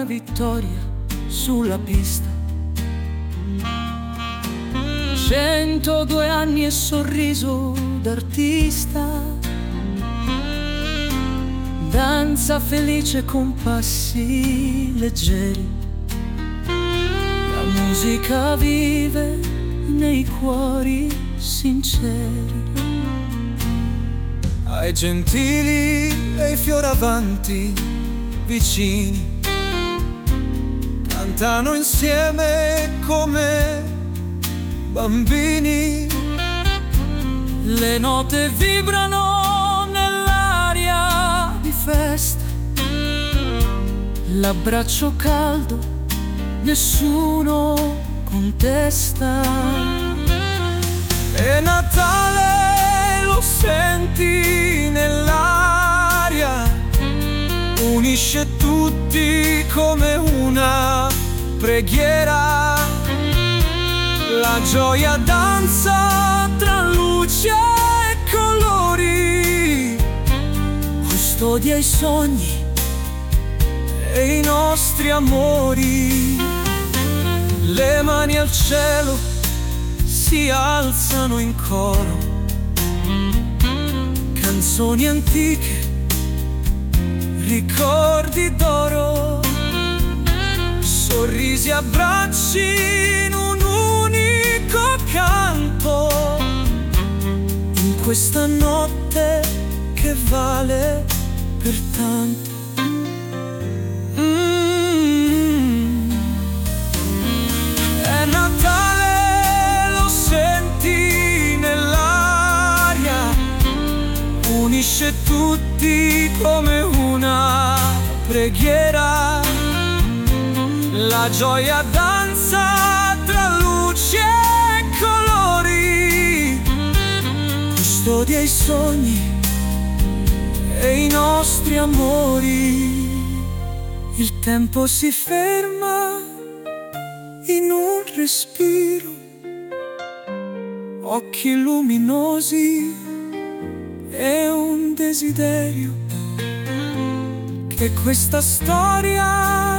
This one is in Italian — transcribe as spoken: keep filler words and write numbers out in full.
vittoria sulla pista. Centodue anni e sorriso d'artista, danza felice con passi leggeri. La musica vive nei cuori sinceri. Ai gentili e i fioravanti vicini cantano insieme come bambini. Le note vibrano nell'aria di festa, l'abbraccio caldo, nessuno contesta. E Natale lo senti nell'aria, unisce tutti come una preghiera. La gioia danza tra luci e colori, custodia i sogni e i nostri amori. Le mani al cielo si alzano in coro, canzoni antiche, ricordi d'oro, sorrisi, abbracci in un unico canto, in questa notte che vale per tanto. Mm. È Natale, lo senti nell'aria, unisce tutti come una preghiera. La gioia danza tra luci e colori, custodia i sogni e i nostri amori. Il tempo si ferma in un respiro, occhi luminosi e un desiderio che questa storia